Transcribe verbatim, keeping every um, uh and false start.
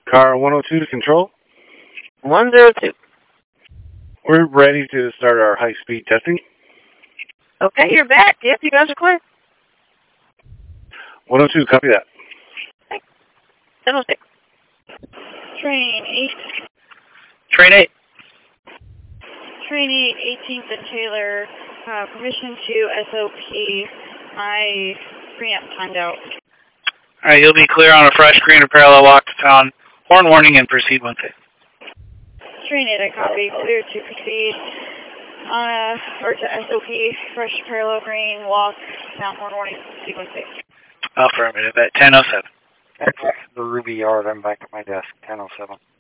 Car one oh two to control. one zero two. We're ready to start our high-speed testing. Okay, you're back. Yep, you guys are clear. one oh two, copy that. ten oh six. Train eight. Train eight. Train eight, eighteenth and Taylor. Uh, permission to S O P. My preamp timed out. All right, you'll be clear on a fresh green or parallel walk to town. Horn warning and proceed one day. Train eight, I copy. Clear to proceed on a, or to S O P, fresh parallel green, walk, sound horn warning, sequence six. Affirmative at ten oh seven. The Ruby Yard, I'm back at my desk, ten oh seven.